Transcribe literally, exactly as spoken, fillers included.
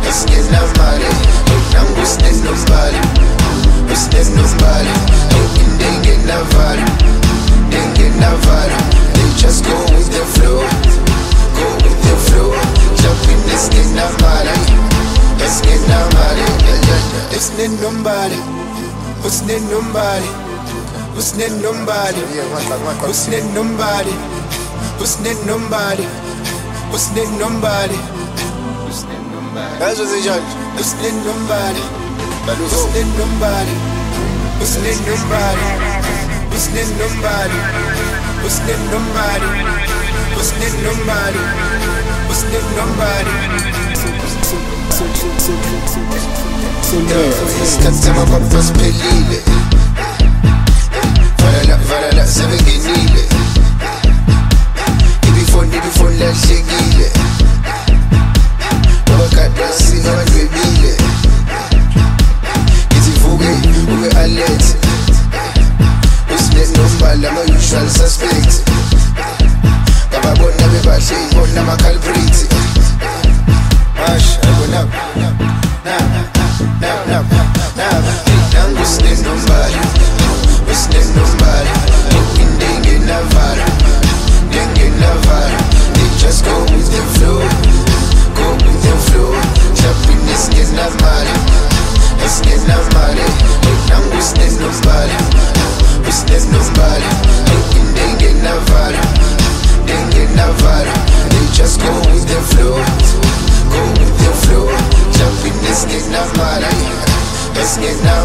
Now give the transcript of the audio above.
esingena mali. Nangu sineno mbali, usineno mbali. Ingena valo, ingena valo. They just go with the flow, go with the flow. Jumping esingena mali, esingena mali. Usineno mbali, usineno mbali. Usineno mbali, usineno mbali. Usineno mbali, usineno mbali. That's what they judge. Usineno mbali, usineno mbali. Usineno mbali, usineno mbali. Usineno mbali, usineno mbali. Usineno mbali. Isikhathi amapapa siphelile. Valala, valala, sebengenile. Ibifoni, ibifoni lahlekile. Abakade sina badwebile. Izivuke, ube alert. Usineno mbali, ama-usual suspect. Ngababona bebahle, bona ama-culprit. Mash, ayibona naba, naba, naba, naba. Nangu usineno mbali, usineno mbali. Ingena valo, ingena valo. They just go with the flow, go with the flow. Jumping esingena mali, esingena mali. Nangu usineno mbali, usineno mbali. Ingena valo, ingena valo. They just go with the flow, go with the flow. Jumping esingena mali, esingena